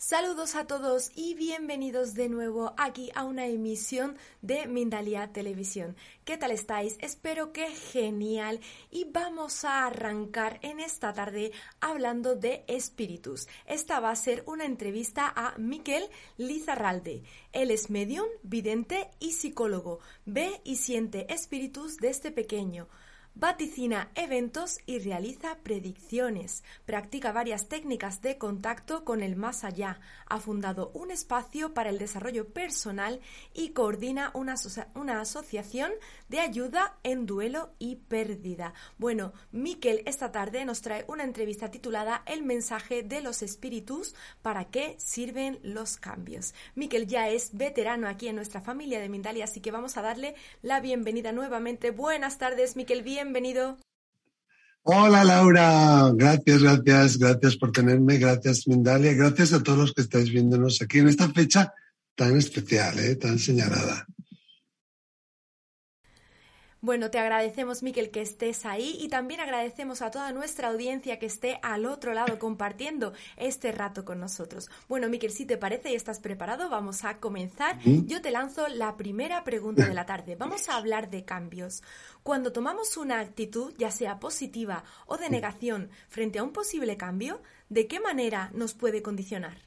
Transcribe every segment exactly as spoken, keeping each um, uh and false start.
Saludos a todos y bienvenidos de nuevo aquí a una emisión de Mindalia Televisión. ¿Qué tal estáis? Espero que genial, y vamos a arrancar en esta tarde hablando de espíritus. Esta va a ser una entrevista a Miquel Lizarralde. Él es medium, vidente y psicólogo. Ve y siente espíritus desde pequeño. Vaticina eventos y realiza predicciones. Practica varias técnicas de contacto con el más allá. Ha fundado un espacio para el desarrollo personal y coordina una, aso- una asociación de ayuda en duelo y pérdida. Bueno, Miquel esta tarde nos trae una entrevista titulada El mensaje de los espíritus, ¿para qué sirven los cambios? Miquel ya es veterano aquí en nuestra familia de Mindalia, así que vamos a darle la bienvenida nuevamente. Buenas tardes, Miquel, bien. Bienvenido. Hola Laura, gracias, gracias, gracias por tenerme, gracias Mindalia, gracias a todos los que estáis viéndonos aquí en esta fecha tan especial, ¿eh? Tan señalada. Bueno, te agradecemos, Miquel, que estés ahí, y también agradecemos a toda nuestra audiencia que esté al otro lado compartiendo este rato con nosotros. Bueno, Miquel, si te parece y estás preparado, vamos a comenzar. ¿Mm? Yo te lanzo la primera pregunta de la tarde. Vamos a hablar de cambios. Cuando tomamos una actitud, ya sea positiva o de negación, frente a un posible cambio, ¿de qué manera nos puede condicionar?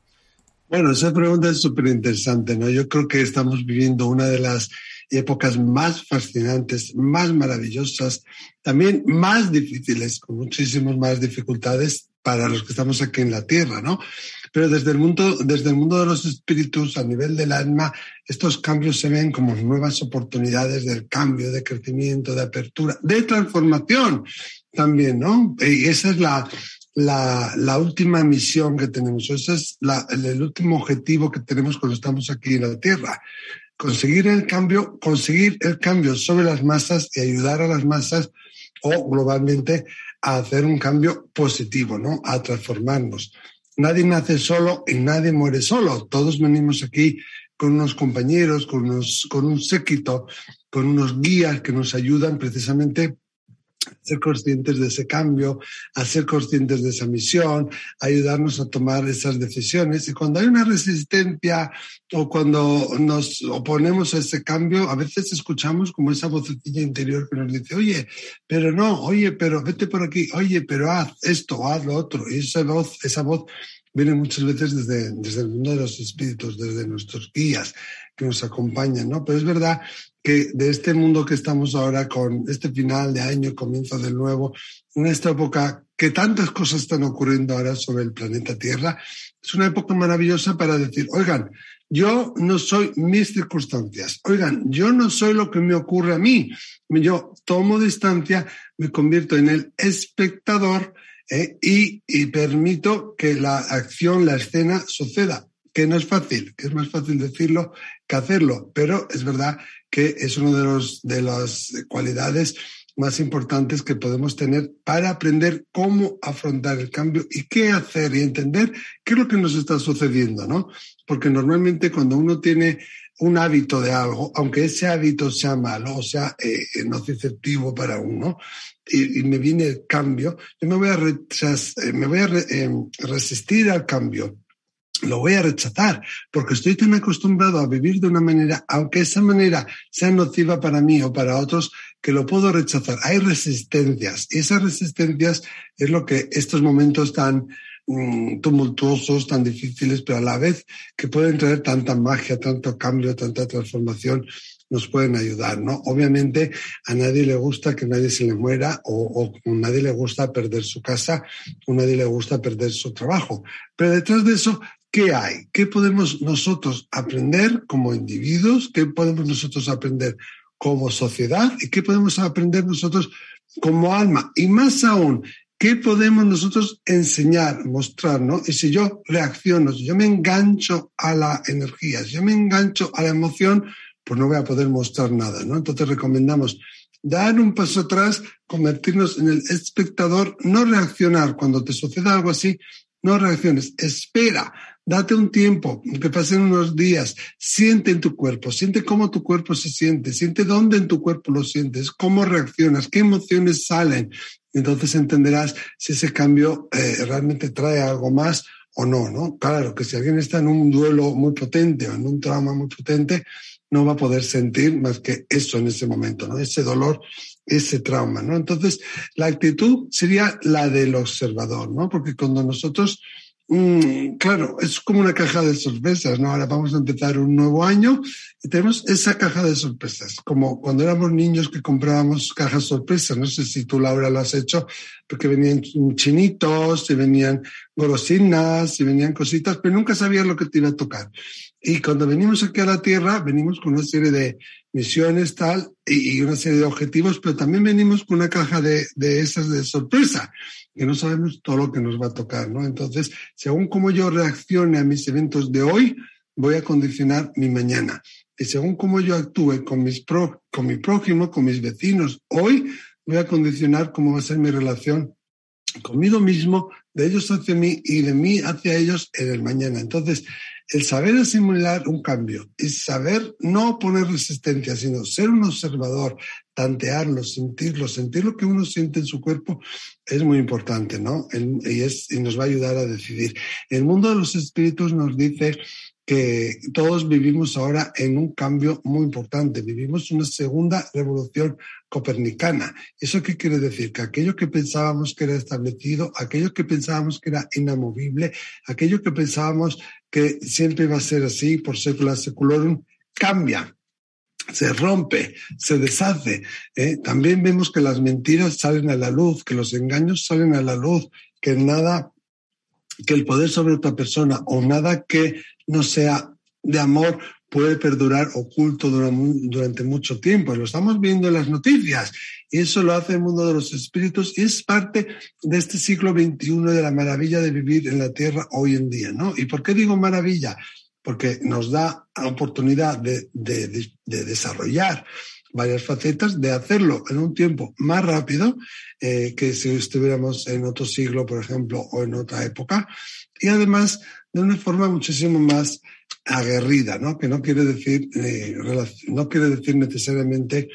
Bueno, esa pregunta es súper interesante, ¿no? Yo creo que estamos viviendo una de las épocas más fascinantes, más maravillosas, también más difíciles, con muchísimas más dificultades para los que estamos aquí en la Tierra, ¿no? Pero desde el mundo, desde el mundo de los espíritus, a nivel del alma, estos cambios se ven como nuevas oportunidades del cambio, de crecimiento, de apertura, de transformación también, ¿no? Y esa es la... La, la última misión que tenemos, ese es la, el, el último objetivo que tenemos cuando estamos aquí en la Tierra. Conseguir el cambio, conseguir el cambio sobre las masas y ayudar a las masas o globalmente a hacer un cambio positivo, ¿no? A transformarnos. Nadie nace solo y nadie muere solo. Todos venimos aquí con unos compañeros, con, unos, con un séquito, con unos guías que nos ayudan precisamente a ser conscientes de ese cambio, a ser conscientes de esa misión, a ayudarnos a tomar esas decisiones. Y cuando hay una resistencia o cuando nos oponemos a ese cambio, a veces escuchamos como esa vocecilla interior que nos dice, oye, pero no, oye, pero vete por aquí, oye, pero haz esto o haz lo otro. Y esa voz, esa voz viene muchas veces desde, desde el mundo de los espíritus, desde nuestros guías que nos acompañan, ¿no? Pero es verdad que de este mundo que estamos ahora, con este final de año, comienzo del nuevo, en esta época que tantas cosas están ocurriendo ahora sobre el planeta Tierra, es una época maravillosa para decir, oigan, yo no soy mis circunstancias, oigan, yo no soy lo que me ocurre a mí, yo tomo distancia, me convierto en el espectador eh, y, y permito que la acción, la escena suceda. Que no es fácil, que es más fácil decirlo que hacerlo, pero es verdad que es una de, los, de las cualidades más importantes que podemos tener para aprender cómo afrontar el cambio y qué hacer y entender qué es lo que nos está sucediendo, ¿no? Porque normalmente cuando uno tiene un hábito de algo, aunque ese hábito sea malo o sea eh, nociceptivo para uno, y, y me viene el cambio, yo me voy a, retras, eh, me voy a re, eh, resistir al cambio. Lo voy a rechazar porque estoy tan acostumbrado a vivir de una manera, aunque esa manera sea nociva para mí o para otros, que lo puedo rechazar. Hay resistencias y esas resistencias es lo que estos momentos tan mm, tumultuosos, tan difíciles, pero a la vez que pueden traer tanta magia, tanto cambio, tanta transformación, nos pueden ayudar, ¿no? Obviamente a nadie le gusta que nadie se le muera o, o a nadie le gusta perder su casa o a nadie le gusta perder su trabajo. Pero detrás de eso, ¿qué hay? ¿Qué podemos nosotros aprender como individuos? ¿Qué podemos nosotros aprender como sociedad? ¿Y qué podemos aprender nosotros como alma? Y más aún, ¿qué podemos nosotros enseñar, mostrar, ¿no? Y si yo reacciono, si yo me engancho a la energía, si yo me engancho a la emoción, pues no voy a poder mostrar nada, ¿no? Entonces recomendamos dar un paso atrás, convertirnos en el espectador, no reaccionar. Cuando te suceda algo así, no reacciones, espera, date un tiempo, que pasen unos días, siente en tu cuerpo, siente cómo tu cuerpo se siente, siente dónde en tu cuerpo lo sientes, cómo reaccionas, qué emociones salen. Entonces entenderás si ese cambio eh, realmente trae algo más o no, ¿no? Claro, que si alguien está en un duelo muy potente o en un trauma muy potente, no va a poder sentir más que eso en ese momento, ¿no? Ese dolor, ese trauma, ¿no? Entonces, la actitud sería la del observador, ¿no? Porque cuando nosotros, mmm, claro, es como una caja de sorpresas, ¿no? Ahora vamos a empezar un nuevo año y tenemos esa caja de sorpresas, como cuando éramos niños que comprábamos cajas sorpresas. No sé si tú, Laura, lo has hecho, porque venían chinitos, y venían golosinas, y venían cositas, pero nunca sabías lo que te iba a tocar. Y cuando venimos aquí a la Tierra, venimos con una serie de misiones, tal, y una serie de objetivos, pero también venimos con una caja de, de esas de sorpresa, que no sabemos todo lo que nos va a tocar, ¿no? Entonces, según cómo yo reaccione a mis eventos de hoy, voy a condicionar mi mañana. Y según cómo yo actúe con, mis pro, con mi prójimo, con mis vecinos hoy, voy a condicionar cómo va a ser mi relación conmigo mismo, de ellos hacia mí y de mí hacia ellos en el mañana. Entonces, el saber asimilar un cambio y saber no poner resistencia, sino ser un observador, tantearlo, sentirlo, sentir lo que uno siente en su cuerpo, es muy importante, ¿no? Y, es, y nos va a ayudar a decidir. El mundo de los espíritus nos dice que todos vivimos ahora en un cambio muy importante. Vivimos una segunda revolución copernicana. ¿Eso qué quiere decir? Que aquello que pensábamos que era establecido, aquello que pensábamos que era inamovible, aquello que pensábamos que siempre iba a ser así por secula seculorum, cambia, se rompe, se deshace. ¿eh? También vemos que las mentiras salen a la luz, que los engaños salen a la luz, que nada, que el poder sobre otra persona o nada que no sea de amor puede perdurar oculto durante mucho tiempo. Lo estamos viendo en las noticias y eso lo hace el mundo de los espíritus y es parte de este siglo veintiuno, de la maravilla de vivir en la Tierra hoy en día, ¿no? ¿Y por qué digo maravilla? Porque nos da la oportunidad de, de, de, de desarrollar varias facetas, de hacerlo en un tiempo más rápido eh, que si estuviéramos en otro siglo, por ejemplo, o en otra época, y además de una forma muchísimo más aguerrida, ¿no? Que no quiere decir, eh, no quiere decir necesariamente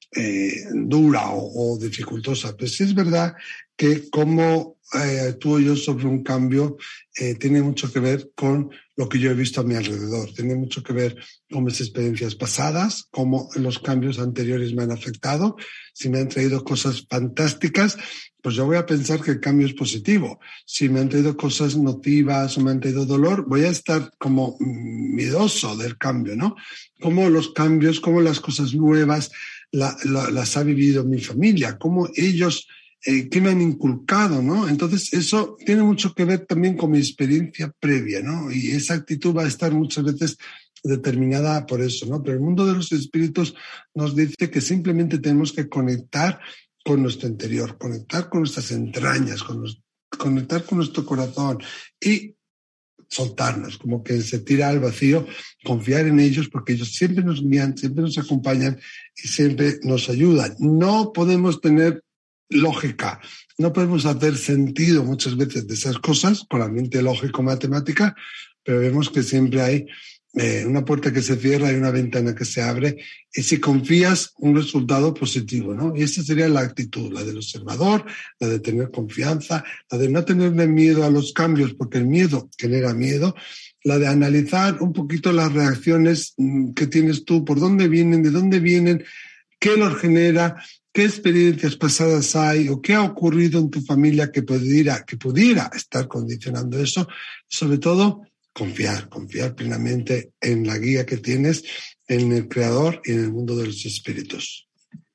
eh, dura o, o dificultosa, pero sí es verdad que cómo eh, actúo yo sobre un cambio eh, tiene mucho que ver con lo que yo he visto a mi alrededor, tiene mucho que ver con mis experiencias pasadas, cómo los cambios anteriores me han afectado, si me han traído cosas fantásticas, pues yo voy a pensar que el cambio es positivo. Si me han traído cosas nocivas o me han traído dolor, voy a estar como miedoso del cambio, ¿no? Cómo los cambios, cómo las cosas nuevas la, la, las ha vivido mi familia, cómo ellos, eh, qué me han inculcado, ¿no? Entonces eso tiene mucho que ver también con mi experiencia previa, ¿no? Y esa actitud va a estar muchas veces determinada por eso, ¿no? Pero el mundo de los espíritus nos dice que simplemente tenemos que conectar con nuestro interior, conectar con nuestras entrañas, con nos, conectar con nuestro corazón y soltarnos, como que se tira al vacío, confiar en ellos porque ellos siempre nos guían, siempre nos acompañan y siempre nos ayudan. No podemos tener lógica, no podemos hacer sentido muchas veces de esas cosas con la mente lógico-matemática, pero vemos que siempre hay Eh, una puerta que se cierra y una ventana que se abre, y si confías, un resultado positivo, ¿no? Y esa sería la actitud, la del observador, la de tener confianza, la de no tenerle miedo a los cambios, porque el miedo genera miedo, la de analizar un poquito las reacciones que tienes tú, por dónde vienen, de dónde vienen, qué los genera, qué experiencias pasadas hay o qué ha ocurrido en tu familia que pudiera, que pudiera estar condicionando eso, sobre todo Confiar, confiar plenamente en la guía que tienes, en el Creador y en el mundo de los espíritus.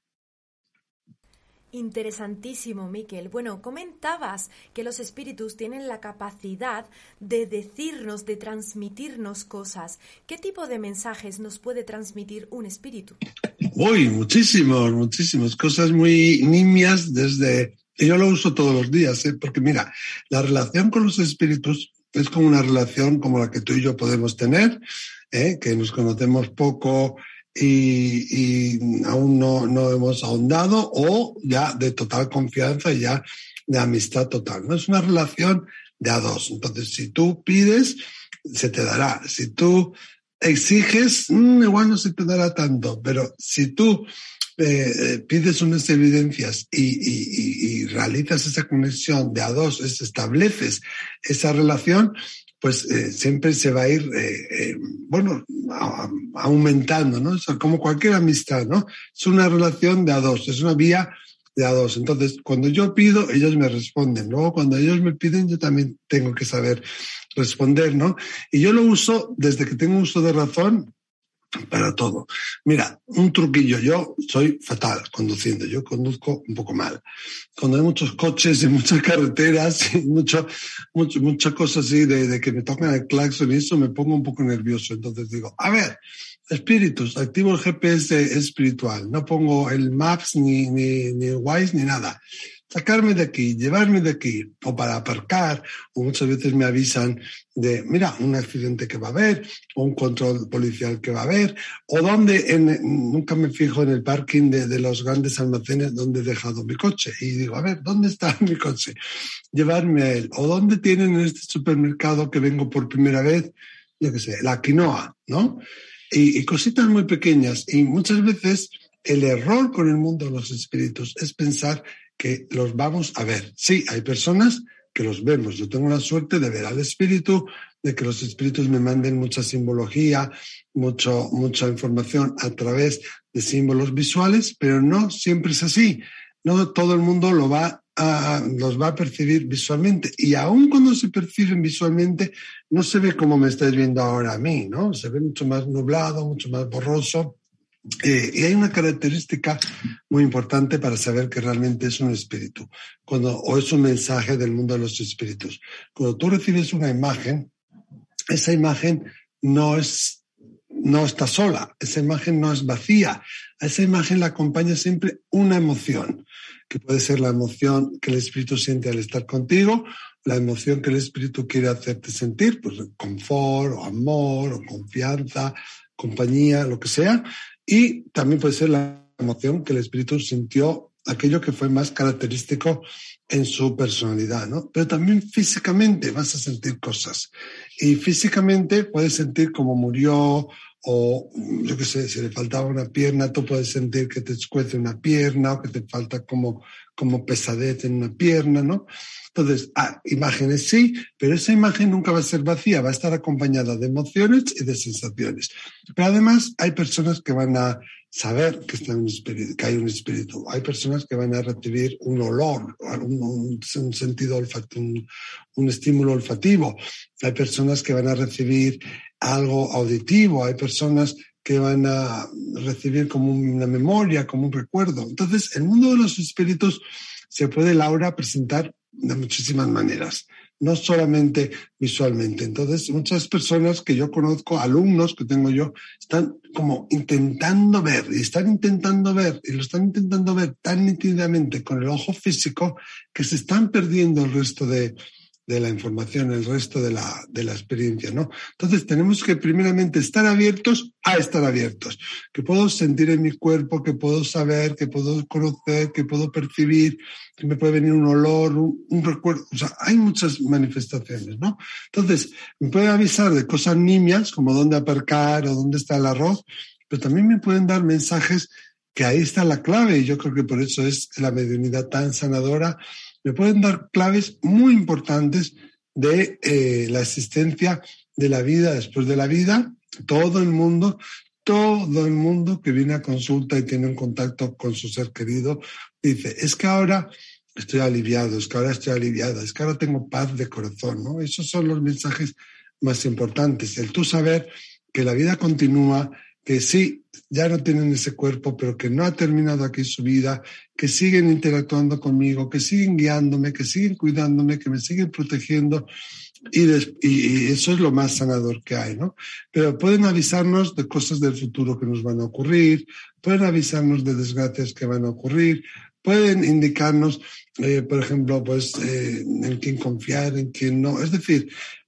Interesantísimo, Miquel. Bueno, comentabas que los espíritus tienen la capacidad de decirnos, de transmitirnos cosas. ¿Qué tipo de mensajes nos puede transmitir un espíritu? Uy, muchísimos, muchísimas cosas muy nimias desde... Y yo lo uso todos los días, ¿eh? Porque mira, la relación con los espíritus es como una relación como la que tú y yo podemos tener, ¿eh? Que nos conocemos poco y, y aún no, no hemos ahondado, o ya de total confianza y ya de amistad total, ¿no? Es una relación de a dos. Entonces, si tú pides, se te dará. Si tú exiges, mmm, igual no se te dará tanto, pero si tú Eh, pides unas evidencias y, y, y, y realizas esa conexión de a dos, es, estableces esa relación, pues eh, siempre se va a ir, eh, eh, bueno, a, a, aumentando, ¿no? O sea, como cualquier amistad, ¿no? Es una relación de a dos, es una vía de a dos. Entonces, cuando yo pido, ellos me responden. Luego, cuando ellos me piden, yo también tengo que saber responder, ¿no? Y yo lo uso desde que tengo uso de razón para todo. Mira, un truquillo. Yo soy fatal conduciendo. Yo conduzco un poco mal. Cuando hay muchos coches y muchas carreteras y mucho, mucho, muchas cosas así de, de que me tocan el claxon y eso, me pongo un poco nervioso. Entonces digo, a ver, espíritus, activo el G P S espiritual. No pongo el Maps ni, ni, ni el Waze ni nada. Sacarme de aquí, llevarme de aquí, o para aparcar, o muchas veces me avisan de, mira, un accidente que va a haber, o un control policial que va a haber, o donde, en, nunca me fijo en el parking de, de los grandes almacenes donde he dejado mi coche, y digo, a ver, ¿dónde está mi coche? Llevarme a él, o dónde tienen en este supermercado que vengo por primera vez, yo qué sé, la quinoa, ¿no? Y, y cositas muy pequeñas, y muchas veces el error con el mundo de los espíritus es pensar que los vamos a ver. Sí, hay personas que los vemos. Yo tengo la suerte de ver al espíritu, de que los espíritus me manden mucha simbología, mucho, mucha información a través de símbolos visuales, pero no siempre es así. No todo el mundo lo va a, los va a percibir visualmente. Y aun cuando se perciben visualmente, no se ve como me estáis viendo ahora a mí, ¿no? Se ve mucho más nublado, mucho más borroso. Eh, y hay una característica muy importante para saber que realmente es un espíritu, cuando, o es un mensaje del mundo de los espíritus. Cuando tú recibes una imagen, esa imagen no es, no está sola, esa imagen no es vacía, a esa imagen la acompaña siempre una emoción, que puede ser la emoción que el espíritu siente al estar contigo, la emoción que el espíritu quiere hacerte sentir, pues confort, o amor, o confianza, compañía, lo que sea. Y también puede ser la emoción que el espíritu sintió, aquello que fue más característico en su personalidad, ¿no? Pero también físicamente vas a sentir cosas. Y físicamente puedes sentir cómo murió, o yo qué sé, si le faltaba una pierna, tú puedes sentir que te escuece una pierna, o que te falta como, como pesadez en una pierna, ¿no? Entonces, ah, imágenes sí, pero esa imagen nunca va a ser vacía, va a estar acompañada de emociones y de sensaciones. Pero además hay personas que van a saber que, está un espíritu, que hay un espíritu. Hay personas que van a recibir un olor, un, un, un sentido olfativo, un, un estímulo olfativo. Hay personas que van a recibir algo auditivo. Hay personas que van a recibir como una memoria, como un recuerdo. Entonces, el mundo de los espíritus se puede, Laura, presentar de muchísimas maneras, no solamente visualmente. Entonces, muchas personas que yo conozco, alumnos que tengo yo, están como intentando ver, y están intentando ver, y lo están intentando ver tan nítidamente con el ojo físico que se están perdiendo el resto de, de la información, el resto de la, de la experiencia, ¿no? Entonces, tenemos que primeramente estar abiertos a estar abiertos, que puedo sentir en mi cuerpo, que puedo saber, que puedo conocer, que puedo percibir, que me puede venir un olor, un, un recuerdo, o sea, hay muchas manifestaciones, ¿no? Entonces, me pueden avisar de cosas nimias, como dónde aparcar o dónde está el arroz, pero también me pueden dar mensajes que ahí está la clave, y yo creo que por eso es la mediunidad tan sanadora. Me pueden dar claves muy importantes de eh, la existencia de la vida después de la vida. Todo el mundo, todo el mundo que viene a consulta y tiene un contacto con su ser querido, dice, es que ahora estoy aliviado, es que ahora estoy aliviada, es que ahora tengo paz de corazón, ¿no? Esos son los mensajes más importantes. El tú saber que la vida continúa, que sí, ya no tienen ese cuerpo, pero que no ha terminado aquí su vida, que siguen interactuando conmigo, que siguen guiándome, que siguen cuidándome, que me siguen protegiendo, y, des, y, y eso es lo más sanador que hay, ¿no? Pero pueden avisarnos de cosas del futuro que nos van a ocurrir, pueden avisarnos de desgracias que van a ocurrir, pueden indicarnos, eh, por ejemplo, pues eh, en quién confiar, en quién no. Es decir,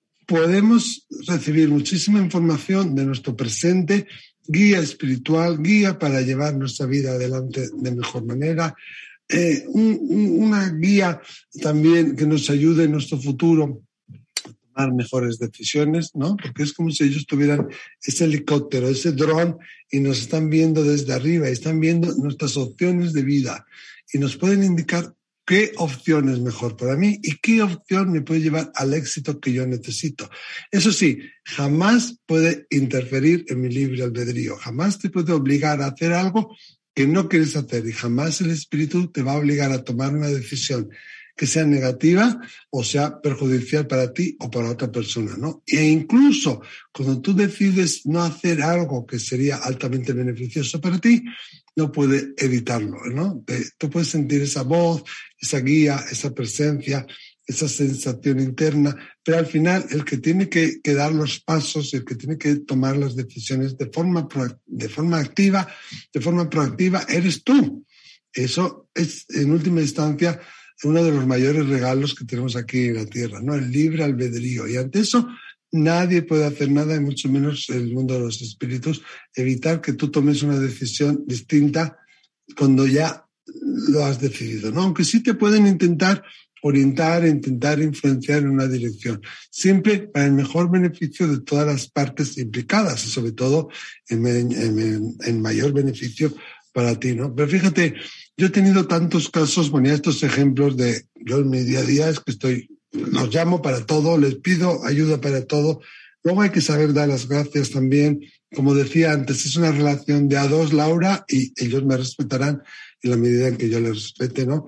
podemos recibir muchísima información de nuestro presente, guía espiritual, guía para llevar nuestra vida adelante de mejor manera, eh, un, un, una guía también que nos ayude en nuestro futuro a tomar mejores decisiones, ¿no? Porque es como si ellos tuvieran ese helicóptero, ese dron, y nos están viendo desde arriba, y están viendo nuestras opciones de vida, y nos pueden indicar qué opción es mejor para mí y qué opción me puede llevar al éxito que yo necesito. Eso sí, jamás puede interferir en mi libre albedrío, jamás te puede obligar a hacer algo que no quieres hacer y jamás el espíritu te va a obligar a tomar una decisión que sea negativa o sea perjudicial para ti o para otra persona, ¿no? E incluso cuando tú decides no hacer algo que sería altamente beneficioso para ti, no puede evitarlo, ¿no? Te, tú puedes sentir esa voz, esa guía, esa presencia, esa sensación interna, pero al final el que tiene que, que dar los pasos, el que tiene que tomar las decisiones de forma, de forma activa, de forma proactiva, eres tú. Eso es, en última instancia, uno de los mayores regalos que tenemos aquí en la Tierra, ¿no? El libre albedrío. Y ante eso, nadie puede hacer nada, y mucho menos el mundo de los espíritus, evitar que tú tomes una decisión distinta cuando ya lo has decidido, ¿no? Aunque sí te pueden intentar orientar, intentar influenciar en una dirección, siempre para el mejor beneficio de todas las partes implicadas y sobre todo en, en, en mayor beneficio para ti, ¿no? Pero fíjate, yo he tenido tantos casos, ponía estos ejemplos de, yo en mi día a día es que estoy, los llamo para todo, les pido ayuda para todo, luego hay que saber dar las gracias también, como decía antes, es una relación de a dos, Laura, y ellos me respetarán en la medida en que yo les respete, ¿no?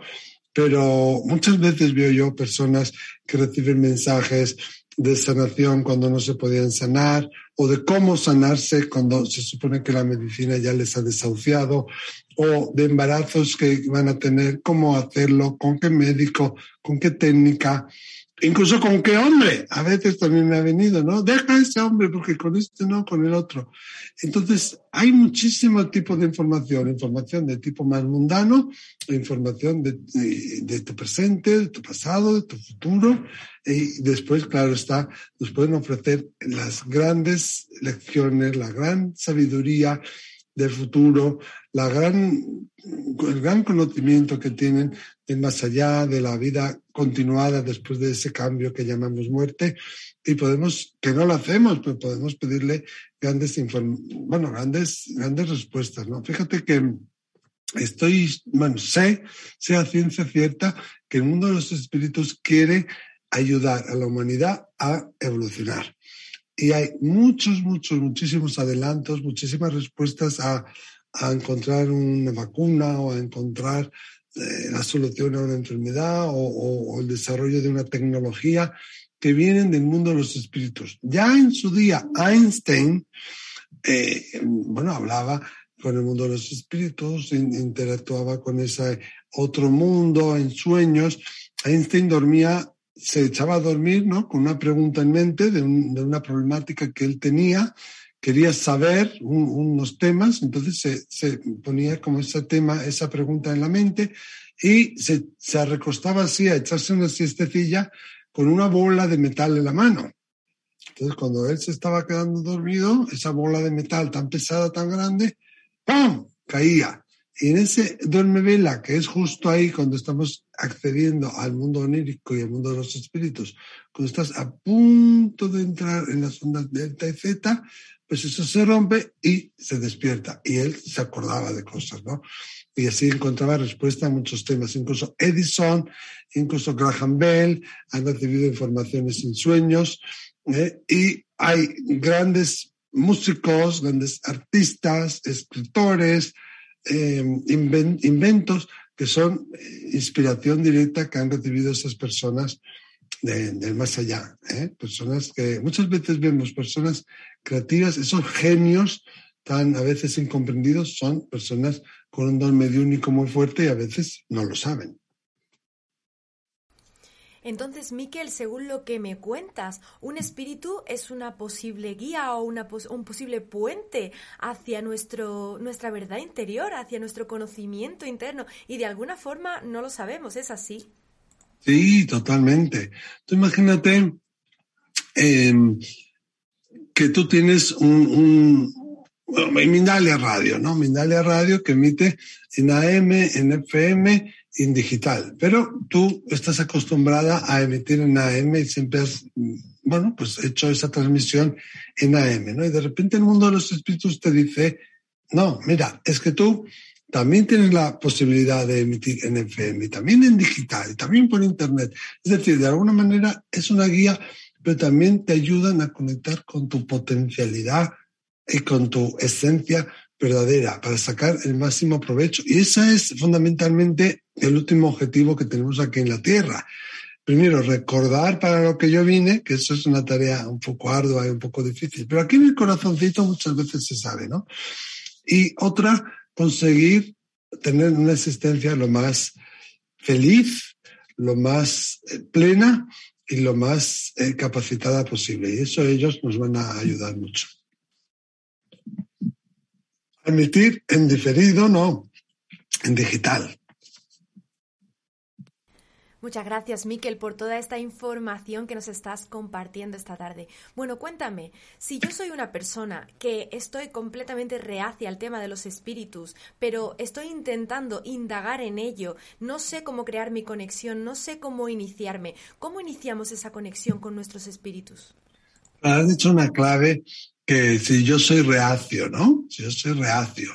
Pero muchas veces veo yo personas que reciben mensajes de sanación cuando no se podían sanar o de cómo sanarse cuando se supone que la medicina ya les ha desahuciado o de embarazos que van a tener, cómo hacerlo, con qué médico, con qué técnica, incluso con qué hombre. A veces también me ha venido, ¿no? Deja a ese hombre porque con este no, con el otro. Entonces, hay muchísimo tipo de información, información de tipo más mundano, información de, de, de tu presente, de tu pasado, de tu futuro, y después, claro está, nos pueden ofrecer las grandes lecciones, la gran sabiduría del futuro, la gran, el gran conocimiento que tienen del más allá, de la vida continuada después de ese cambio que llamamos muerte, y podemos, que no lo hacemos, pero podemos pedirle grandes inform- bueno, grandes, grandes respuestas, ¿no? Fíjate que estoy, bueno, sé, sé a ciencia cierta que el mundo de los espíritus quiere ayudar a la humanidad a evolucionar. Y hay muchos, muchos, muchísimos adelantos, muchísimas respuestas a, a encontrar una vacuna o a encontrar eh, la solución a una enfermedad o, o, o el desarrollo de una tecnología que vienen del mundo de los espíritus. Ya en su día Einstein, eh, bueno, hablaba con el mundo de los espíritus, interactuaba con ese otro mundo en sueños. Einstein dormía, se echaba a dormir, ¿no? Con una pregunta en mente de, un, de una problemática que él tenía, quería saber un, unos temas, entonces se, se ponía como ese tema, esa pregunta en la mente y se, se recostaba así a echarse una siestecilla con una bola de metal en la mano. Entonces, cuando él se estaba quedando dormido, esa bola de metal tan pesada, tan grande, ¡pum!, caía. Y en ese duerme vela, que es justo ahí cuando estamos accediendo al mundo onírico y al mundo de los espíritus, cuando estás a punto de entrar en las ondas delta y zeta, pues eso se rompe y se despierta. Y él se acordaba de cosas, ¿no? Y así encontraba respuesta a muchos temas. Incluso Edison, incluso Graham Bell han recibido informaciones en sueños, ¿eh? Y hay grandes músicos, grandes artistas, escritores, eh, invent, inventos que son inspiración directa que han recibido esas personas de, del más allá, ¿eh? Personas que muchas veces vemos personas creativas, esos genios tan a veces incomprendidos son personas con un don mediúnico muy fuerte y a veces no lo saben. Entonces, Miquel, según lo que me cuentas, un espíritu es una posible guía o una pos- un posible puente hacia nuestro, nuestra verdad interior, hacia nuestro conocimiento interno, y de alguna forma no lo sabemos, ¿es así? Sí, totalmente. Tú imagínate eh, que tú tienes un... un Mindalia Radio, ¿no? Mindalia Radio que emite en A M, en F M y en digital. Pero tú estás acostumbrada a emitir en A M y siempre has, bueno, pues hecho esa transmisión en A M, ¿no? Y de repente el mundo de los espíritus te dice, no, mira, es que tú también tienes la posibilidad de emitir en F M, también en digital, y también por internet. Es decir, de alguna manera es una guía, pero también te ayudan a conectar con tu potencialidad y con tu esencia verdadera para sacar el máximo provecho. Y ese es fundamentalmente el último objetivo que tenemos aquí en la Tierra. Primero, recordar para lo que yo vine, que eso es una tarea un poco ardua y un poco difícil, pero aquí en el corazoncito muchas veces se sabe, ¿no? Y otra, conseguir tener una existencia lo más feliz, lo más plena y lo más eh, capacitada posible. Y eso ellos nos van a ayudar mucho. Emitir en diferido, no, en digital. Muchas gracias, Miquel, por toda esta información que nos estás compartiendo esta tarde. Bueno, cuéntame, si yo soy una persona que estoy completamente reacia al tema de los espíritus, pero estoy intentando indagar en ello, no sé cómo crear mi conexión, no sé cómo iniciarme, ¿cómo iniciamos esa conexión con nuestros espíritus? Has dicho una clave que si yo soy reacio, ¿no? Si yo soy reacio.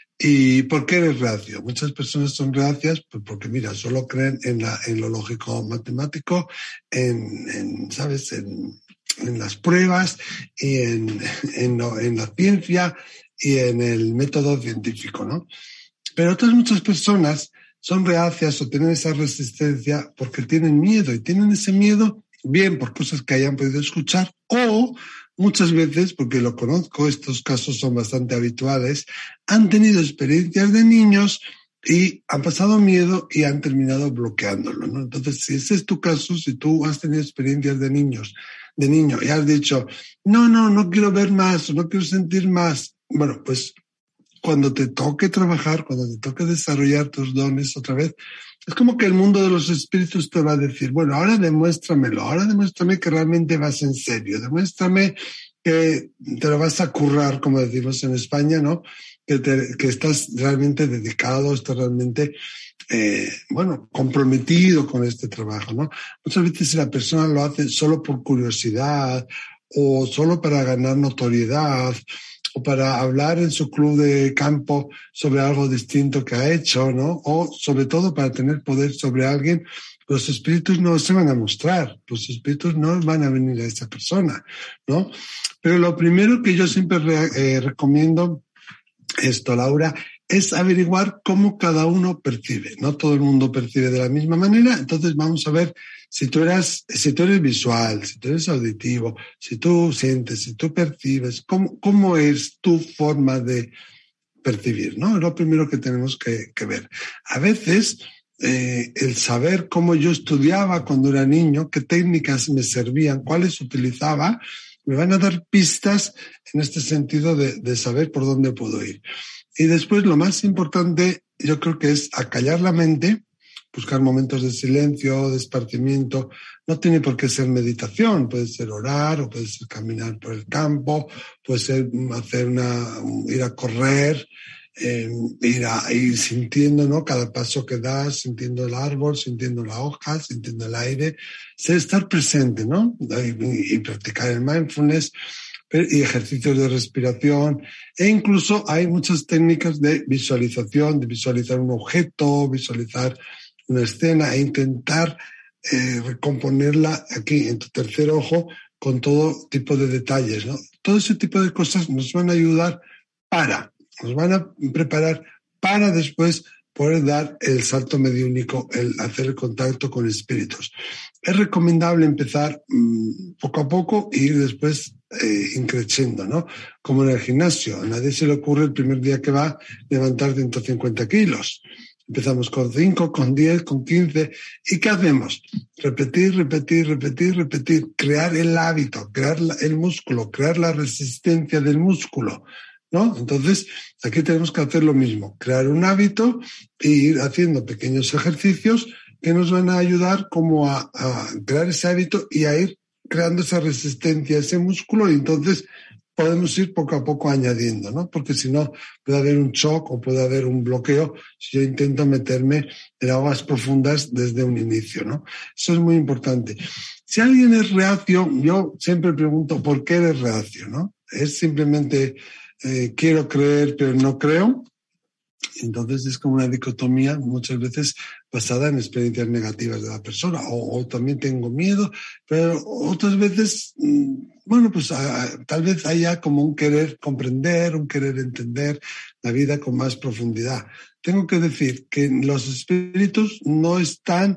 ¿Y por qué eres reacio? Muchas personas son reacias pues porque, mira, solo creen en, la, en lo lógico matemático, en, en ¿sabes?, en, en las pruebas y en, en, lo, en la ciencia y en el método científico, ¿no? Pero otras muchas personas son reacias o tienen esa resistencia porque tienen miedo, y tienen ese miedo bien por cosas que hayan podido escuchar, o muchas veces, porque lo conozco, estos casos son bastante habituales, han tenido experiencias de niños y han pasado miedo y han terminado bloqueándolo, ¿no? Entonces, si ese es tu caso, si tú has tenido experiencias de niños, de niño, y has dicho, no, no, no quiero ver más, no quiero sentir más, bueno, pues cuando te toque trabajar, cuando te toque desarrollar tus dones otra vez, es como que el mundo de los espíritus te va a decir, bueno, ahora demuéstramelo, ahora demuéstrame que realmente vas en serio, demuéstrame que te lo vas a currar, como decimos en España, ¿no? Que, te, que estás realmente dedicado, estás realmente, eh, bueno, comprometido con este trabajo, ¿no? Muchas veces si la persona lo hace solo por curiosidad o solo para ganar notoriedad, o para hablar en su club de campo sobre algo distinto que ha hecho, ¿no? O sobre todo para tener poder sobre alguien, los espíritus no se van a mostrar, los espíritus no van a venir a esa persona, ¿no? Pero lo primero que yo siempre re, eh, recomiendo, esto, Laura, es averiguar cómo cada uno percibe. No todo el mundo percibe de la misma manera, entonces vamos a ver si tú eres, si tú eres visual, si tú eres auditivo, si tú sientes, si tú percibes, cómo, cómo es tu forma de percibir, ¿no? Es lo primero que tenemos que, que ver. A veces, eh, el saber cómo yo estudiaba cuando era niño, qué técnicas me servían, cuáles utilizaba, me van a dar pistas en este sentido de, de saber por dónde puedo ir. Y después lo más importante yo creo que es acallar la mente, buscar momentos de silencio, de esparcimiento. No tiene por qué ser meditación, puede ser orar, o puede ser caminar por el campo, puede ser hacer una, ir a correr, eh, ir, a, ir sintiendo, ¿no?, cada paso que das, sintiendo el árbol, sintiendo la hoja, sintiendo el aire, ser, estar presente, ¿no? Y, y practicar el mindfulness y ejercicios de respiración, e incluso hay muchas técnicas de visualización, de visualizar un objeto, visualizar una escena e intentar eh, recomponerla aquí en tu tercer ojo con todo tipo de detalles, ¿no? Todo ese tipo de cosas nos van a ayudar para, nos van a preparar para después poder dar el salto mediúnico, el hacer el contacto con espíritus. Es recomendable empezar mmm, poco a poco e ir después eh, increciendo, ¿no? Como en el gimnasio. A nadie se le ocurre el primer día que va levantar ciento cincuenta kilos. Empezamos con cinco, con diez, con quince. ¿Y qué hacemos? Repetir, repetir, repetir, repetir. Crear el hábito, crear el músculo, crear la resistencia del músculo, ¿no? Entonces, aquí tenemos que hacer lo mismo. Crear un hábito e ir haciendo pequeños ejercicios que nos van a ayudar como a, a crear ese hábito y a ir creando esa resistencia, ese músculo, y entonces podemos ir poco a poco añadiendo, ¿no? Porque si no, puede haber un shock o puede haber un bloqueo si yo intento meterme en aguas profundas desde un inicio, ¿no? Eso es muy importante. Si alguien es reacio, yo siempre pregunto, ¿por qué eres reacio, no? ¿Es simplemente eh, quiero creer pero no creo? Entonces es como una dicotomía muchas veces basada en experiencias negativas de la persona. O, o también tengo miedo, pero otras veces, bueno, pues a, tal vez haya como un querer comprender, un querer entender la vida con más profundidad. Tengo que decir que los espíritus no están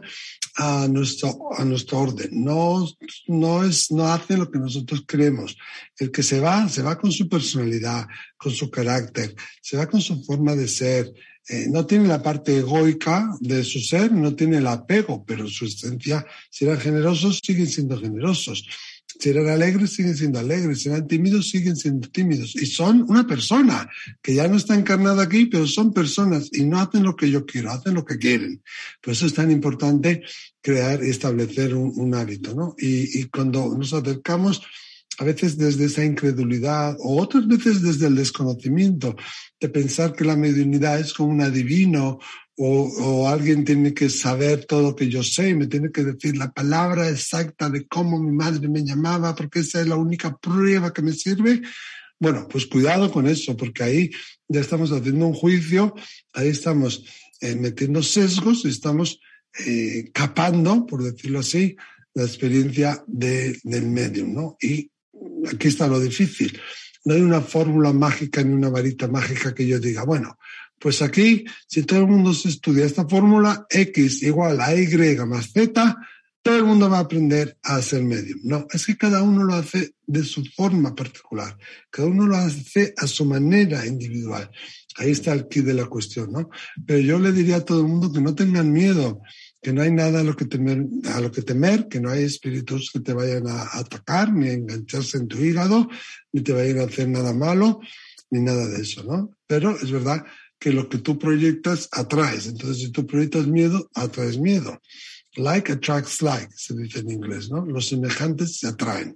a nuestro, a nuestro orden, no, no, es, no hacen lo que nosotros creemos. El que se va, se va con su personalidad, con su carácter, se va con su forma de ser. Eh, no tiene la parte egoica de su ser, no tiene el apego, pero su esencia, si eran generosos, siguen siendo generosos. Si eran alegres, siguen siendo alegres. Si eran tímidos, siguen siendo tímidos. Y son una persona que ya no está encarnada aquí, pero son personas y no hacen lo que yo quiero, hacen lo que quieren. Por eso es tan importante crear y establecer un, un hábito, ¿no? Y, y cuando nos acercamos, a veces desde esa incredulidad o otras veces desde el desconocimiento de pensar que la mediunidad es como un adivino o, o alguien tiene que saber todo lo que yo sé y me tiene que decir la palabra exacta de cómo mi madre me llamaba porque esa es la única prueba que me sirve. Bueno, pues cuidado con eso, porque ahí ya estamos haciendo un juicio, ahí estamos eh, metiendo sesgos y estamos eh, capando, por decirlo así, la experiencia de, del medium, ¿no? Y aquí está lo difícil. No hay una fórmula mágica ni una varita mágica que yo diga, bueno, pues aquí, si todo el mundo se estudia esta fórmula, X igual a Y más Z, todo el mundo va a aprender a ser medium. No, es que cada uno lo hace de su forma particular. Cada uno lo hace a su manera individual. Ahí está el quid de la cuestión, ¿no? Pero yo le diría a todo el mundo que no tengan miedo, que no hay nada a lo que temer, a lo que temer, que no hay espíritus que te vayan a atacar, ni a engancharse en tu hígado, ni te vayan a hacer nada malo, ni nada de eso, ¿no? Pero es verdad que lo que tú proyectas atraes. Entonces, si tú proyectas miedo, atraes miedo. Like attracts like, se dice en inglés, ¿no? Los semejantes se atraen.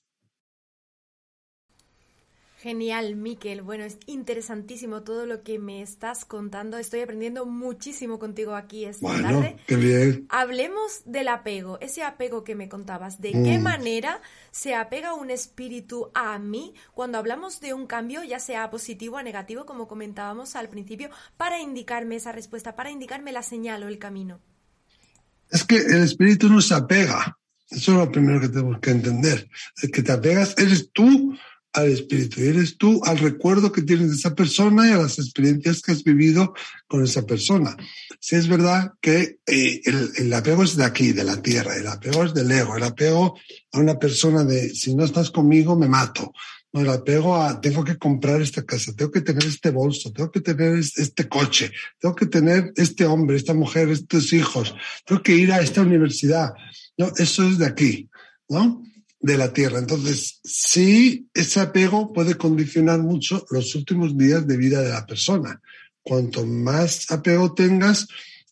Genial, Miquel. Bueno, es interesantísimo todo lo que me estás contando. Estoy aprendiendo muchísimo contigo aquí esta bueno, tarde. Qué bien. Hablemos del apego, ese apego que me contabas. ¿De mm. qué manera se apega un espíritu a mí cuando hablamos de un cambio, ya sea positivo o negativo, como comentábamos al principio, para indicarme esa respuesta, para indicarme la señal o el camino? Es que el espíritu no se apega. Eso es lo primero que tenemos que entender. El que te apegas eres tú al espíritu, y eres tú al recuerdo que tienes de esa persona y a las experiencias que has vivido con esa persona. Sí es verdad que eh, el, el apego es de aquí, de la tierra, el apego es del ego, el apego a una persona de si no estás conmigo me mato. No, el apego a tengo que comprar esta casa, tengo que tener este bolso, tengo que tener este coche, tengo que tener este hombre, esta mujer, estos hijos, tengo que ir a esta universidad. No, eso es de aquí, ¿no? De la tierra. Entonces, sí, ese apego puede condicionar mucho los últimos días de vida de la persona. Cuanto más apego tengas,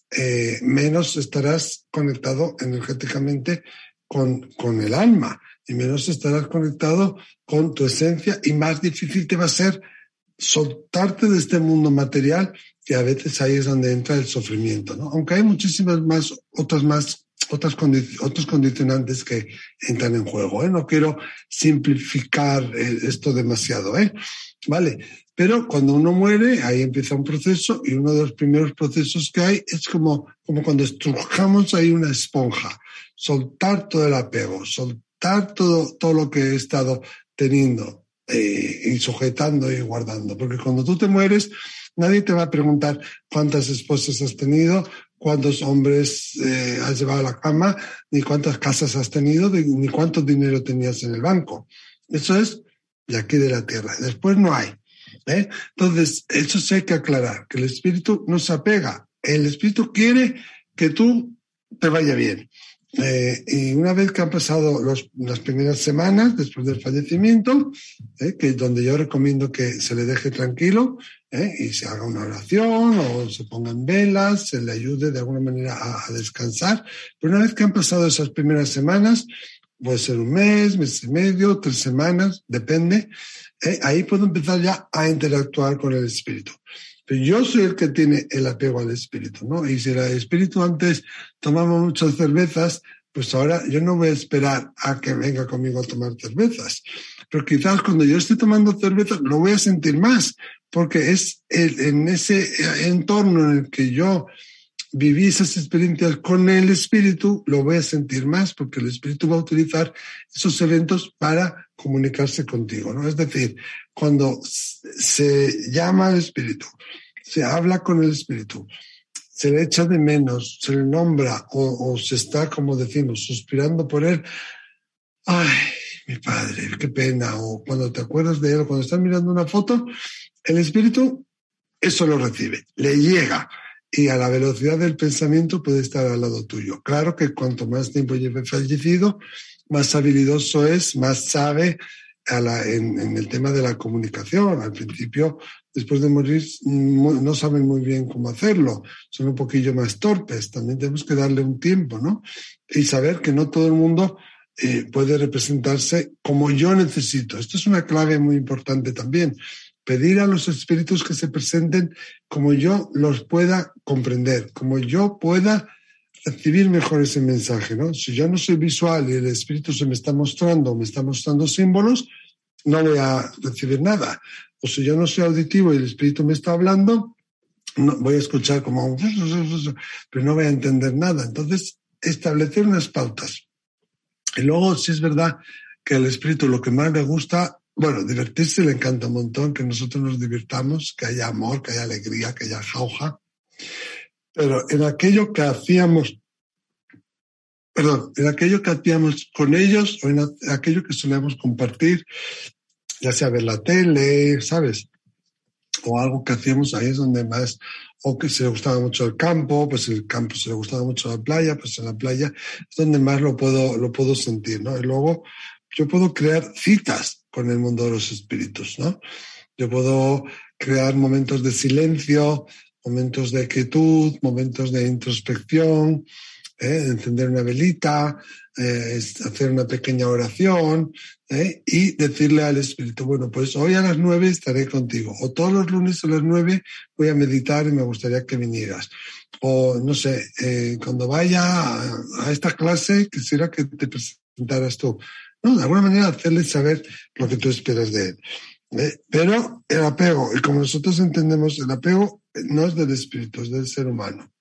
eh, menos estarás conectado energéticamente con, con el alma y menos estarás conectado con tu esencia y más difícil te va a ser soltarte de este mundo material, que a veces ahí es donde entra el sufrimiento, ¿no? Aunque hay muchísimas más, otras más Otras condi- otros condicionantes que entran en juego, ¿eh? No quiero simplificar eh, esto demasiado, ¿eh? Vale, pero cuando uno muere, ahí empieza un proceso y uno de los primeros procesos que hay es como, como cuando estrujamos ahí una esponja, soltar todo el apego, soltar todo, todo lo que he estado teniendo eh, y sujetando y guardando, porque cuando tú te mueres, nadie te va a preguntar cuántas esposas has tenido, cuántos hombres eh, has llevado a la cama, ni cuántas casas has tenido, ni cuánto dinero tenías en el banco. Eso es de aquí de la tierra. Después no hay. ¿eh? Entonces, eso sí hay que aclarar, que el espíritu no se apega. El espíritu quiere que tú te vaya bien. Eh, y una vez que han pasado los, las primeras semanas después del fallecimiento, eh, que es donde yo recomiendo que se le deje tranquilo eh, y se haga una oración o se pongan velas, se le ayude de alguna manera a, a descansar. Pero una vez que han pasado esas primeras semanas, puede ser un mes, mes y medio, tres semanas, depende, eh, ahí puedo empezar ya a interactuar con el espíritu. Pero yo soy el que tiene el apego al espíritu, ¿no? Y si el espíritu antes tomaba muchas cervezas, pues ahora yo no voy a esperar a que venga conmigo a tomar cervezas. pero quizás cuando yo esté tomando cerveza lo voy a sentir más, porque es el, en ese entorno en el que yo viví esas experiencias con el espíritu, lo voy a sentir más, porque el espíritu va a utilizar esos eventos para comunicarse contigo, ¿no? Es decir, cuando se llama al espíritu, se habla con el espíritu, se le echa de menos, se le nombra o, o se está, como decimos, suspirando por él, ¡ay, mi padre, qué pena! O cuando te acuerdas de él, o cuando estás mirando una foto, el espíritu eso lo recibe, le llega. Y a la velocidad del pensamiento puede estar al lado tuyo. Claro que cuanto más tiempo lleve fallecido, más habilidoso es, más sabe a la, en, en el tema de la comunicación. Al principio, después de morir, no saben muy bien cómo hacerlo. Son un poquillo más torpes. También tenemos que darle un tiempo, ¿no? Y saber que no todo el mundo eh, puede representarse como yo necesito. Esto es una clave muy importante también. Pedir a los espíritus que se presenten como yo los pueda comprender, como yo pueda recibir mejor ese mensaje, ¿no? Si yo no soy visual y el espíritu se me está mostrando, me está mostrando símbolos, no voy a recibir nada. O si yo no soy auditivo y el espíritu me está hablando, no, voy a escuchar como, pero no voy a entender nada. Entonces, establecer unas pautas. Y luego, si es verdad que al espíritu lo que más le gusta, bueno, divertirse le encanta un montón, que nosotros nos divirtamos, que haya amor, que haya alegría, que haya jauja. Pero en aquello que hacíamos, perdón, en aquello que hacíamos con ellos o en aquello que solíamos compartir, ya sea ver la tele, ¿sabes? O algo que hacíamos ahí es donde más, o que se le gustaba mucho el campo, pues el campo se le gustaba mucho la playa, pues en la playa es donde más lo puedo, lo puedo sentir, ¿no? Y luego yo puedo crear citas con el mundo de los espíritus, ¿no? Yo puedo crear momentos de silencio, momentos de quietud, momentos de introspección, ¿eh? Encender una velita, eh, hacer una pequeña oración, ¿eh? Y decirle al espíritu, bueno, pues hoy a las nueve estaré contigo, o todos los lunes a las nueve voy a meditar y me gustaría que vinieras. O, no sé, eh, cuando vaya a, a esta clase quisiera que te presentaras tú. No, de alguna manera hacerle saber lo que tú esperas de él. ¿Eh? Pero el apego, y como nosotros entendemos, el apego no es del espíritu, es del ser humano.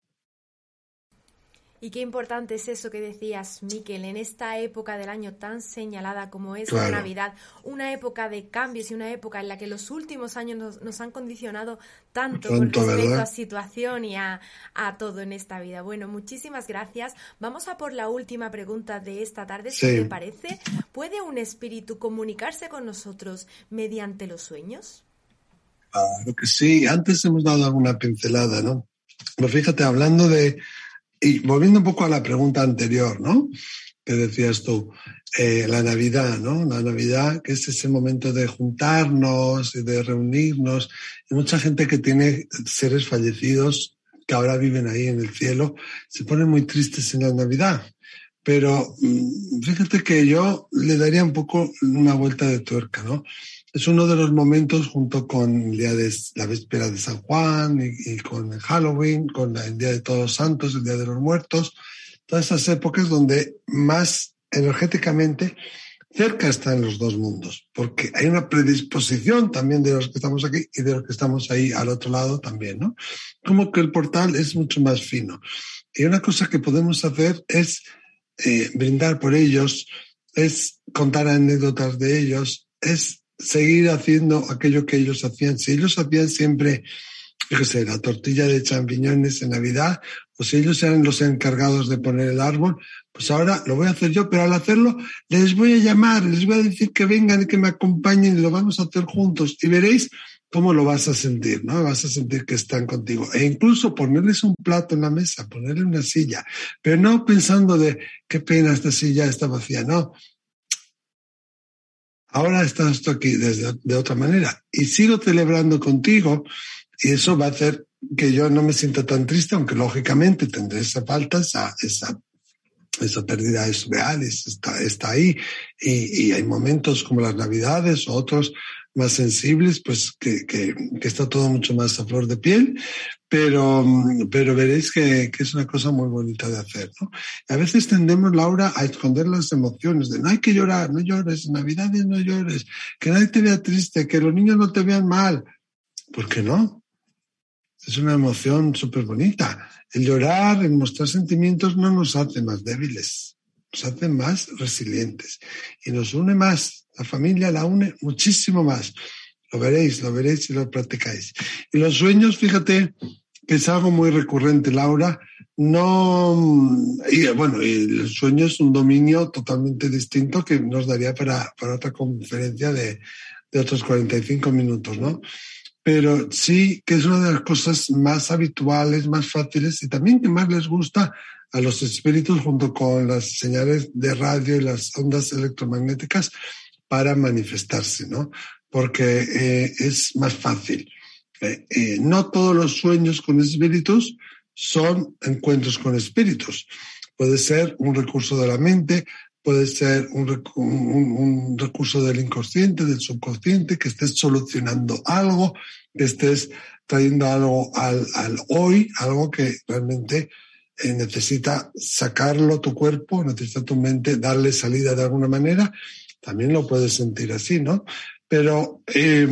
Y qué importante es eso que decías, Miquel, en esta época del año tan señalada como es Claro. la Navidad, una época de cambios y una época en la que los últimos años nos, nos han condicionado tanto, Tanto, con respecto ¿verdad? a situación y a, a todo en esta vida. Bueno, muchísimas gracias. Vamos a por la última pregunta de esta tarde, si Sí. te parece. ¿Puede un espíritu comunicarse con nosotros mediante los sueños? Claro que sí. Antes hemos dado alguna pincelada, ¿no? Pero fíjate, hablando de... Y volviendo un poco a la pregunta anterior, ¿no? Que decías tú, eh, la Navidad, ¿no? La Navidad, que es ese momento de juntarnos y de reunirnos. Y mucha gente que tiene seres fallecidos, que ahora viven ahí en el cielo, se ponen muy tristes en la Navidad. Pero fíjate que yo le daría un poco una vuelta de tuerca, ¿no? Es uno de los momentos, junto con el día de la víspera de San Juan y, y con el Halloween, con la, el Día de Todos los Santos, el Día de los Muertos, todas esas épocas donde más energéticamente cerca están los dos mundos, porque hay una predisposición también de los que estamos aquí y de los que estamos ahí al otro lado también, ¿no? Como que el portal es mucho más fino. Y una cosa que podemos hacer es eh, brindar por ellos, es contar anécdotas de ellos, es seguir haciendo aquello que ellos hacían. Si ellos hacían siempre, yo qué sé, la tortilla de champiñones en Navidad, o si ellos eran los encargados de poner el árbol, pues ahora lo voy a hacer yo, pero al hacerlo les voy a llamar, les voy a decir que vengan y que me acompañen y lo vamos a hacer juntos. Y veréis cómo lo vas a sentir, ¿no? Vas a sentir que están contigo. E incluso ponerles un plato en la mesa, ponerle una silla, pero no pensando de qué pena esta silla está vacía, no. Ahora estás tú aquí desde, de otra manera y sigo celebrando contigo y eso va a hacer que yo no me sienta tan triste, aunque lógicamente tendré esa falta, esa, esa, esa pérdida es real, es, está, está ahí y, y hay momentos como las Navidades o otros más sensibles, pues que, que, que está todo mucho más a flor de piel, pero, pero veréis que, que es una cosa muy bonita de hacer, ¿no? A veces tendemos, Laura, a esconder las emociones, de no hay que llorar, no llores, en Navidades no llores, que nadie te vea triste, que los niños no te vean mal. ¿Por qué no? Es una emoción súper bonita. El llorar, el mostrar sentimientos no nos hace más débiles, nos hace más resilientes y nos une más. La familia la une muchísimo más. Lo veréis, lo veréis si lo practicáis. Y los sueños, fíjate que es algo muy recurrente, Laura. No, y bueno, y el sueño es un dominio totalmente distinto que nos daría para, para otra conferencia de, de otros cuarenta y cinco minutos, ¿no? Pero sí que es una de las cosas más habituales, más fáciles y también que más les gusta a los espíritus junto con las señales de radio y las ondas electromagnéticas para manifestarse, ¿no? Porque eh, es más fácil. Eh, eh, no todos los sueños con espíritus son encuentros con espíritus. Puede ser un recurso de la mente, puede ser un, recu- un, un recurso del inconsciente, del subconsciente, que estés solucionando algo, que estés trayendo algo al, al hoy, algo que realmente eh, necesita sacarlo tu cuerpo, necesita tu mente darle salida de alguna manera. También lo puedes sentir así, ¿no? Pero eh,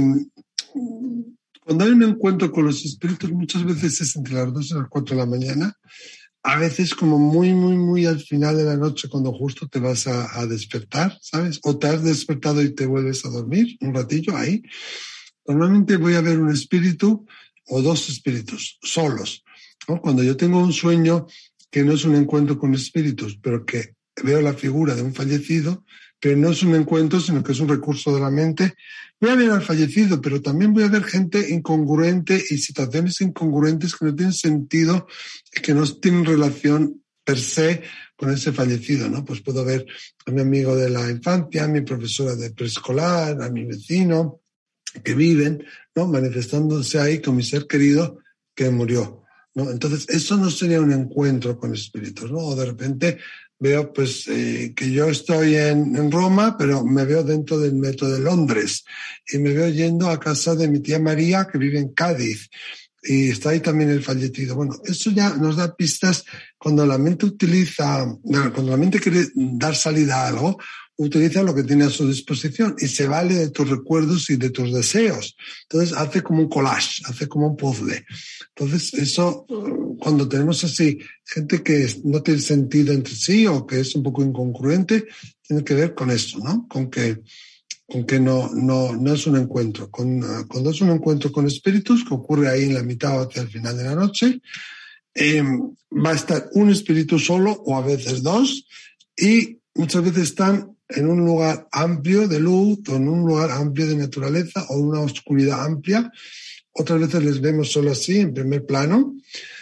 cuando hay un encuentro con los espíritus, muchas veces es entre las dos y las cuatro de la mañana, a veces como muy, muy, muy al final de la noche, cuando justo te vas a, a despertar, ¿sabes? O te has despertado y te vuelves a dormir un ratillo ahí. Normalmente voy a ver un espíritu o dos espíritus solos, ¿no? Cuando yo tengo un sueño que no es un encuentro con espíritus, pero que veo la figura de un fallecido, pero no es un encuentro, sino que es un recurso de la mente. Voy a ver al fallecido, pero también voy a ver gente incongruente y situaciones incongruentes que no tienen sentido, que no tienen relación per se con ese fallecido, ¿no? Pues puedo ver a mi amigo de la infancia, a mi profesora de preescolar, a mi vecino, que viven, ¿no? Manifestándose ahí con mi ser querido que murió, ¿no? Entonces, eso no sería un encuentro con espíritus, ¿no? O de repente veo pues eh, que yo estoy en, en Roma, pero me veo dentro del metro de Londres y me veo yendo a casa de mi tía María, que vive en Cádiz, y está ahí también el fallecido. Bueno, eso ya nos da pistas cuando la mente utiliza, cuando la mente quiere dar salida a algo, utiliza lo que tiene a su disposición y se vale de tus recuerdos y de tus deseos. Entonces hace como un collage, hace como un puzzle. Entonces eso, cuando tenemos así gente que no tiene sentido entre sí o que es un poco incongruente, tiene que ver con eso, ¿no? Con que, con que no, no, no es un encuentro. Con, cuando es un encuentro con espíritus, que ocurre ahí en la mitad o hacia el final de la noche, eh, va a estar un espíritu solo o a veces dos y muchas veces están en un lugar amplio de luz o en un lugar amplio de naturaleza o en una oscuridad amplia. Otras veces les vemos solo así, en primer plano.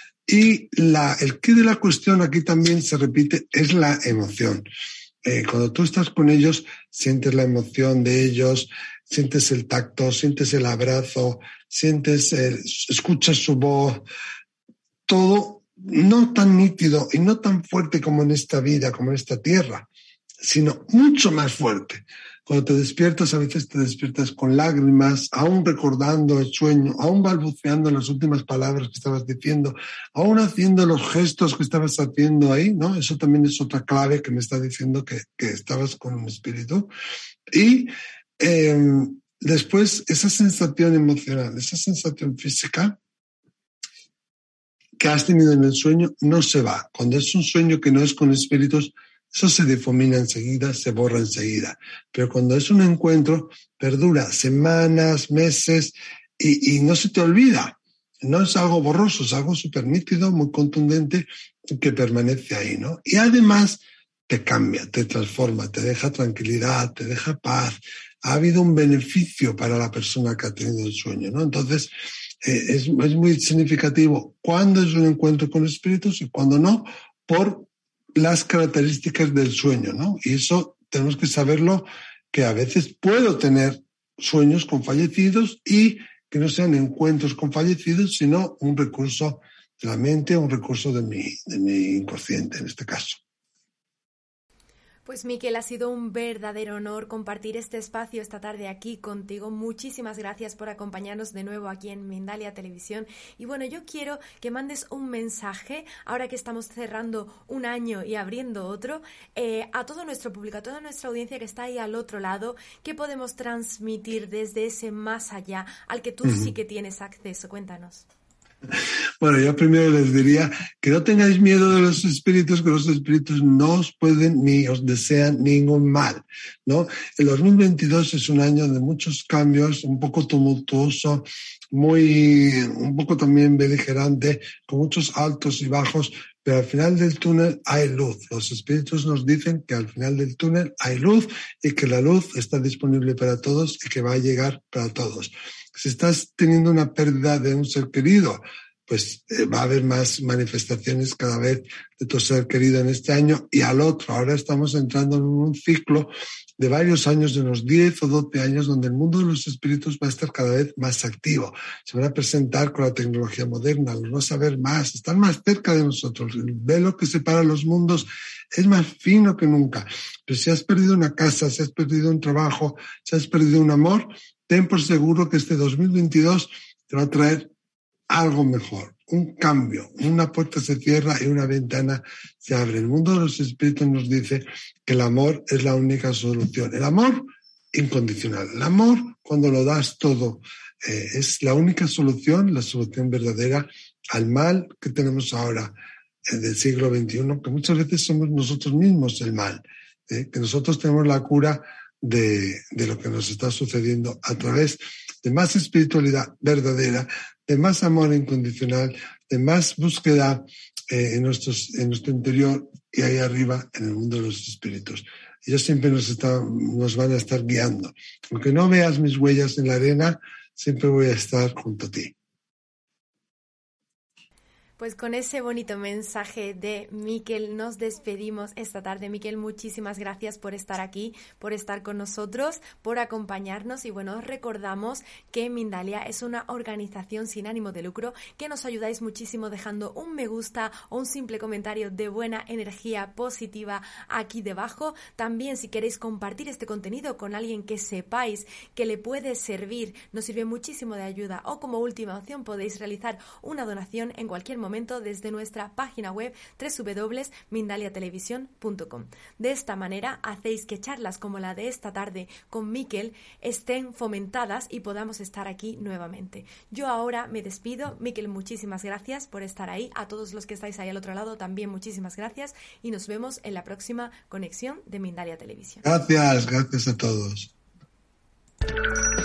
Y la, el quid de la cuestión aquí también se repite, es la emoción. Eh, cuando tú estás con ellos, sientes la emoción de ellos, sientes el tacto, sientes el abrazo, sientes el, escuchas su voz, todo no tan nítido y no tan fuerte como en esta vida, como en esta tierra, sino mucho más fuerte. Cuando te despiertas, a veces te despiertas con lágrimas, aún recordando el sueño, aún balbuceando las últimas palabras que estabas diciendo, aún haciendo los gestos que estabas haciendo ahí, ¿no? Eso también es otra clave que me está diciendo que, que estabas con un espíritu. Y eh, después, esa sensación emocional, esa sensación física que has tenido en el sueño no se va. Cuando es un sueño que no es con espíritus, eso se difumina enseguida, se borra enseguida. Pero cuando es un encuentro, perdura semanas, meses y, y no se te olvida. No es algo borroso, es algo súper nítido, muy contundente que permanece ahí, ¿no? Y además te cambia, te transforma, te deja tranquilidad, te deja paz. Ha habido un beneficio para la persona que ha tenido el sueño, ¿no? Entonces, eh, es, es muy significativo cuándo es un encuentro con espíritus y cuándo no, por las características del sueño, ¿no? Y eso tenemos que saberlo, que a veces puedo tener sueños con fallecidos y que no sean encuentros con fallecidos, sino un recurso de la mente, un recurso de mi, de mi inconsciente en este caso. Pues Miquel, ha sido un verdadero honor compartir este espacio esta tarde aquí contigo. Muchísimas gracias por acompañarnos de nuevo aquí en Mindalia Televisión. Y bueno, yo quiero que mandes un mensaje, ahora que estamos cerrando un año y abriendo otro, eh, a todo nuestro público, a toda nuestra audiencia que está ahí al otro lado, que podemos transmitir desde ese más allá al que tú uh-huh. sí que tienes acceso. Cuéntanos. Bueno, yo primero les diría que no tengáis miedo de los espíritus, que los espíritus no os pueden ni os desean ningún mal, ¿no? El dos mil veintidós es un año de muchos cambios, un poco tumultuoso, muy, un poco también beligerante, con muchos altos y bajos, pero al final del túnel hay luz. Los espíritus nos dicen que al final del túnel hay luz y que la luz está disponible para todos y que va a llegar para todos. Si estás teniendo una pérdida de un ser querido, pues eh, va a haber más manifestaciones cada vez de tu ser querido en este año y al otro. Ahora estamos entrando en un ciclo de varios años, de unos diez o doce años, donde el mundo de los espíritus va a estar cada vez más activo. Se van a presentar con la tecnología moderna, los vas a ver más, están más cerca de nosotros. El velo que separa los mundos es más fino que nunca. Pero si has perdido una casa, si has perdido un trabajo, si has perdido un amor, ten por seguro que este dos mil veintidós te va a traer algo mejor, un cambio. Una puerta se cierra y una ventana se abre. El mundo de los espíritus nos dice que el amor es la única solución. El amor incondicional. El amor, cuando lo das todo, eh, es la única solución, la solución verdadera al mal que tenemos ahora eh, del siglo veintiuno, que muchas veces somos nosotros mismos el mal, eh, que nosotros tenemos la cura de, de lo que nos está sucediendo a través de más espiritualidad verdadera, de más amor incondicional, de más búsqueda eh, en, nuestros, en nuestro interior y ahí arriba en el mundo de los espíritus. Ellos siempre nos, está, nos van a estar guiando. Aunque no veas mis huellas en la arena, siempre voy a estar junto a ti. Pues con ese bonito mensaje de Miquel nos despedimos esta tarde. Miquel, muchísimas gracias por estar aquí, por estar con nosotros, por acompañarnos y bueno, os recordamos que Mindalia es una organización sin ánimo de lucro, que nos ayudáis muchísimo dejando un me gusta o un simple comentario de buena energía positiva aquí debajo. También si queréis compartir este contenido con alguien que sepáis que le puede servir, nos sirve muchísimo de ayuda, o como última opción podéis realizar una donación en cualquier momento desde nuestra página web doble u doble u doble u punto mindalia televisión punto com. De esta manera hacéis que charlas como la de esta tarde con Miquel estén fomentadas y podamos estar aquí nuevamente. Yo ahora me despido. Miquel, muchísimas gracias por estar ahí. A todos los que estáis ahí al otro lado también muchísimas gracias y nos vemos en la próxima conexión de Mindalia Televisión. Gracias, gracias a todos.